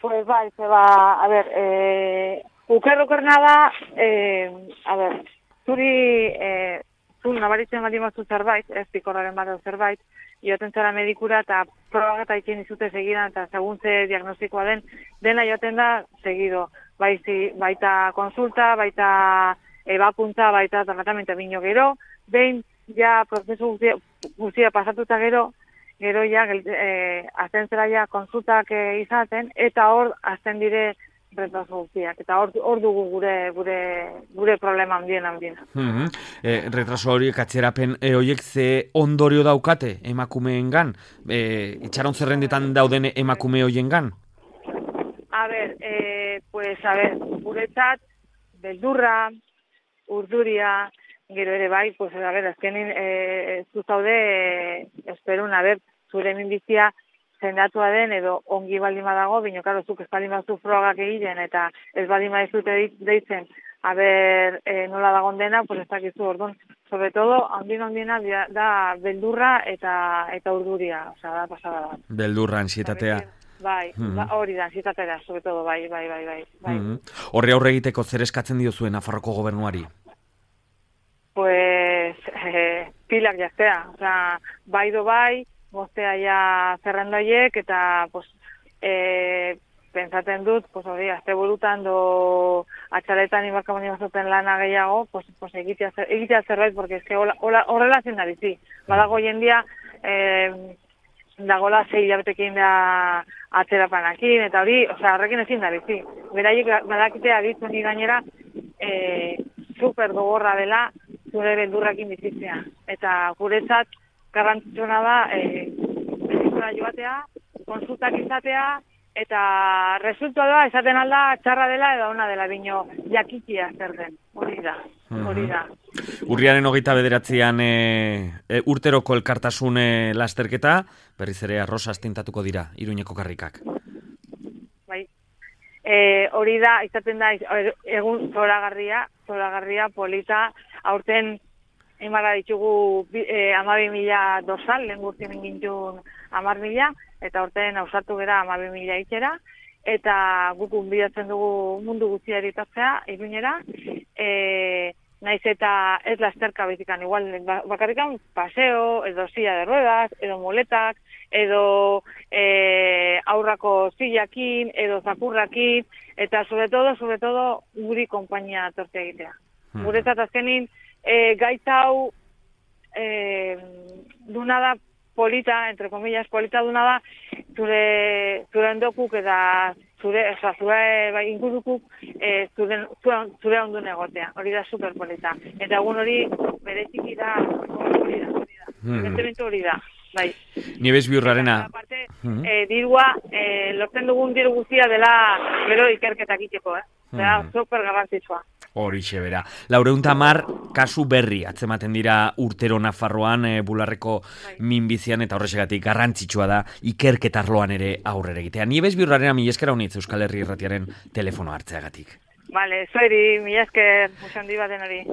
Pues bai, a ver, ukerrokerna da, a ver, zu nabaritzen baldin bazu zerbait, ez pikorraren bat zerbait, joaten zara medikura eta probak eta ikin izute segidan eta segun ze diagnostikoa dena joaten da segido. Baita konsulta, baita ebakuntza, baita tratamenta bino gero, behin ja prozesu guztia pasatuta gero ja azten zera ja konsultak izaten eta hor azten dire retraso guztiak, eta hor dugu gure problema handiena. Retraso horiek atzerapen horiek ze ondorio daukate emakumeengan? Itxaron zerrendetan dauden emakume horiengan? A ver, guretzat, beldurra, urduria, gero ere bai, azkenin zu zaude, esperun, zure minbizia zendatua den edo ongi baldin badago, bino, karo, zuk ez baldin bazu frogak egiten eta ez baldin badizute deitzen, nola dagon dena, pues ez dakizu, orduan, sobre todo, handiena da beldurra eta urduria, osea, da pasada da. Beldurra, ansietatea. Bai, hori da, ansietatea, sobre todo, bai. Horre aurre egiteko zer eskatzen diozuen Nafarroko gobernuari? Pues, pilak jaztea, osea, bai, goztea ja zerrendoiek, eta, pues, pentsaten dut, pues, hori, azte burutan do atxaletan ibarkamoni bazuten lana gehiago, pues, egitea zerbait, porque es que horrela zen da bizi. Badago jendia, dagola 6 hilabetekin da atzerapanakin, eta hori, osea, horrekin ezin da bizi. Beraiek badakitea ditu ni gainera, super gogorra dela zure beldurrakin bizitzea. Eta guretzat, garrantzitsuna da, medikura joatea, konsultak izatea, eta resultoa esaten alda txarra dela edo ona dela, bino jakitia zer den, hori da. Urriaren 29an urteroko elkartasun lasterketa, berriz ere arrosa astintatuko dira, Iruñeko karrikak. Bai. Hori da, izaten da, egun zoragarria, polita, aurten Emarra ditugu 12.000 dorsal, lehen gurtien gintun 10.000, eta orten ausartu gera 12.000 itxera, eta guk unbidatzen dugu mundu guztiari itatzea, Iruñera, naiz eta ez lasterka betikan, igual bakarrikan paseo, edo silla de ruedas, edo moletak, edo aurrako zillakin, edo zakurrakin, eta sobre todo, guri konpainia tortea egitea. Guretzat azkenin, gaitz hau duna da polita, entre comillas, polita duna da zure endokuk eta zure ingurukuk zure ondun egotea. Hori da super polita. Eta egun hori bereziki da hori da. Bai. Nieves Biurrarena. Aparte, dirua, lortzen dugun diru guztia dela gero ikerketak iteko, Eta super garrantzitsua. Horixe bera. 410 kasu berri atzematen dira urtero Nafarroan bularreko minbizian, eta horrexegatik garrantzitsua da ikerketarloan ere aurrera egitea. Nieves Biurrarena, mila esker honitz Euskal Herri Irratiaren telefono hartzeagatik. Vale, zueri, mila esker, musan di baten hori.